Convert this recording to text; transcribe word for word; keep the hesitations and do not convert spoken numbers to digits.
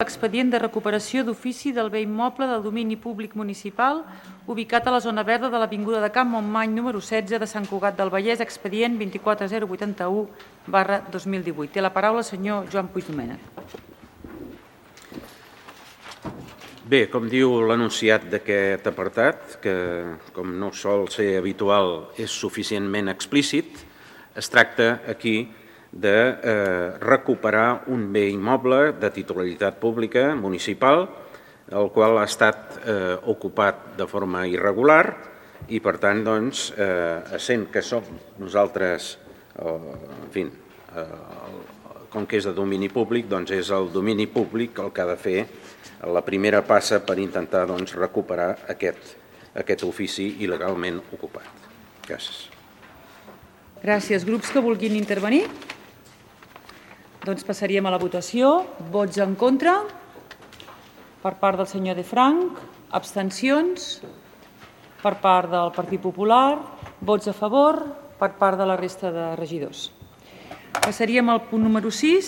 Expedient de recuperació d'ofici del bé immoble del domini públic municipal ubicat a la zona verda de l'Avinguda de Camp Montmany número setze de Sant Cugat del Vallès, expedient vint-i-quatre zero vuitanta-u barra dos mil divuit. Té la paraula el senyor Joan Puigdomènech. Bé, com diu l'enunciat d'aquest apartat, que com no sol ser habitual és suficientment explícit, es tracta aquí de eh, recuperar un bé immoble de titularitat pública municipal, el qual ha estat eh, ocupat de forma irregular i, per tant, doncs, eh, essent que som nosaltres, eh, en fi, eh, com que és de domini públic, doncs és el domini públic el que ha de fer la primera passa per intentar doncs, recuperar aquest, aquest ofici il·legalment ocupat. Gràcies. Gràcies. Grups que vulguin intervenir? Doncs passaríem a la votació. Vots en contra per part del senyor De Frank, abstencions per part del Partit Popular, vots a favor per part de la resta de regidors. Passaríem al punt número sis.